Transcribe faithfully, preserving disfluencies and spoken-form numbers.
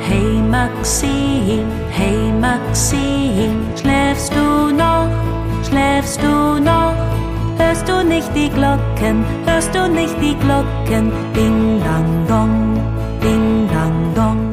Hey Maxim, hey Maxim, schläfst du noch, schläfst du noch? Hörst du nicht die Glocken, hörst du nicht die Glocken? Ding dang dong, ding dang dong.